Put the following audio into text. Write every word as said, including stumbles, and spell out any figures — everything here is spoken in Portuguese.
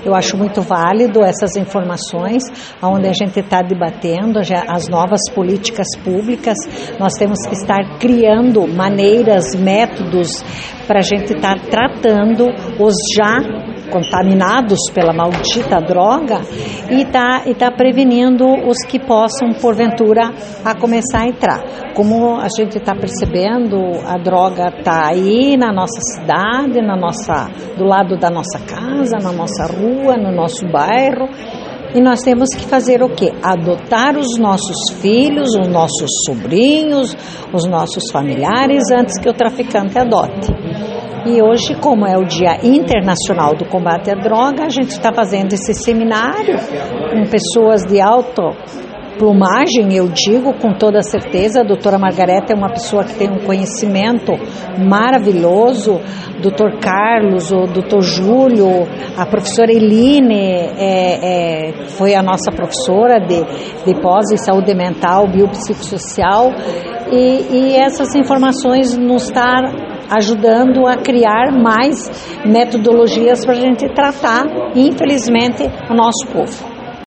Eu acho muito válido essas informações, onde a gente está debatendo já as novas políticas públicas. Nós temos que estar criando maneiras, métodos para a gente estar tratando os já contaminados pela maldita droga e tá, e tá prevenindo os que possam, porventura, a começar a entrar. Como a gente está percebendo, a droga está aí na nossa cidade, na nossa, do lado da nossa casa, na nossa rua, no nosso bairro. E nós temos que fazer o quê? Adotar os nossos filhos, os nossos sobrinhos, os nossos familiares antes que o traficante adote. E hoje, como é o Dia Internacional do Combate à Droga, a gente está fazendo esse seminário com pessoas de alta plumagem, eu digo com toda certeza. A doutora Margareta é uma pessoa que tem um conhecimento maravilhoso, doutor Carlos, o doutor Júlio, a professora Eline é, é, foi a nossa professora de, de pós em saúde mental, biopsicossocial, e, e essas informações nos estão ajudando a criar mais metodologias para a gente tratar, infelizmente, o nosso povo.